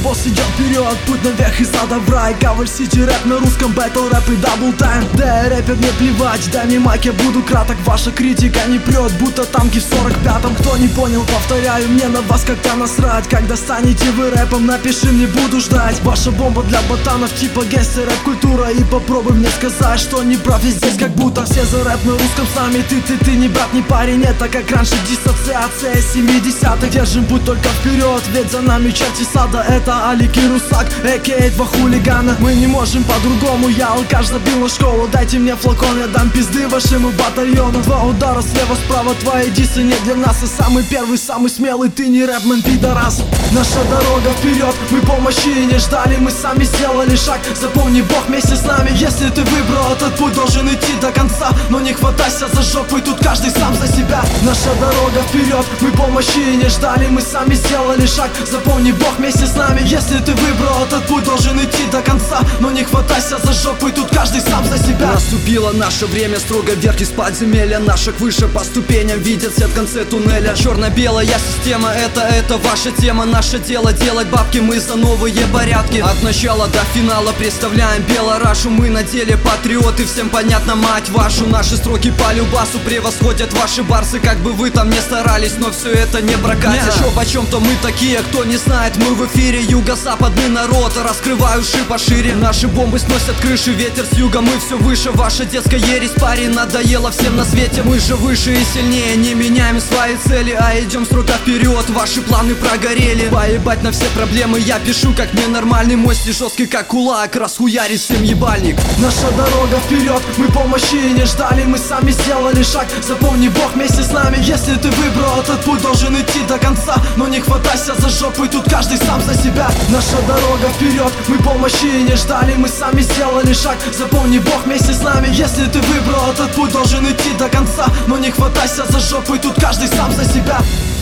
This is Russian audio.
босс идет вперед, путь наверх из ада в рай. Cover City рэп на русском, бэтл рэп и дабл тайм. Да, рэпер, мне плевать, дай мне майк, я буду краток. Ваша критика не прет, будто танки в 45-м. Кто не понял, повторяю, мне на вас как-то насрать. Когда станете вы рэпом, напиши, мне буду ждать. Ваша бомба для ботанов, типа гангстер рэп культура. И попробуй мне сказать, что не прав, я здесь как будто все за рэп на русском с нами. Ты не брат, не парень, это как раньше диссоциация 70-х. Держим путь только вперед, ведь за нами черти сада. Это Алик и Русак, а.к.а. два хулигана. Мы не можем по-другому, я алкаш, забил на школу. Дайте мне флакон, я дам пизды вашему батальону. Два удара слева-справа, твои дисы не для нас. И самый первый, самый смелый, ты не рэпмен, пидорас. Наша дорога вперед, мы помощи не ждали. Мы сами сделали шаг, запомни, Бог вместе с нами. Если ты выбрал этот путь, должен идти до конца. Но не хватайся за жопу, и тут каждый сам за себя. Наша дорога вперед, мы помощи не ждали. Мы сами сделали шаг, запомни, Бог вместе с нами. Если ты выбрал этот путь, должен идти до конца. Но не хватайся за жопу, и тут каждый сам за себя. Наступило наше время, строго вверх из подземелья. Наш шаг выше по ступеням, видят свет в конце туннеля. Черно-белая система, это ваша тема. Наше дело делать бабки, мы за новые порядки. От начала до финала представляем Белорашу. Мы на деле патриоты, всем понятно, мать вашу. Наши строки по любасу превосходят ваши барсы. Как бы вы там не старались, но все это не прокатит. Шо почем-то мы такие, кто не знает, мы в эфире. Юго-западный народ, раскрываю уши пошире. Наши бомбы сносят крыши, ветер с юга, мы все выше. Ваша детская ересь, парень, надоело всем на свете. Мы же выше и сильнее, не меняем свои цели, а идем строго вперед, ваши планы прогорели. Поебать на все проблемы, я пишу как ненормальный. Мой стиль жесткий как кулак, расхуярить всем ебальник. Наша дорога вперед, мы помощи не ждали. Мы сами сделали шаг, запомни, Бог вместе с нами. Если ты выбрал этот путь, должен идти до конца. Но не хватайся за жопу, и тут каждый сам за себя. Наша дорога вперед, мы помощи не ждали. Мы сами сделали шаг, запомни, Бог вместе с нами. Если ты выбрал этот путь, должен идти до конца. Но не хватайся за жопу, и тут каждый сам за себя.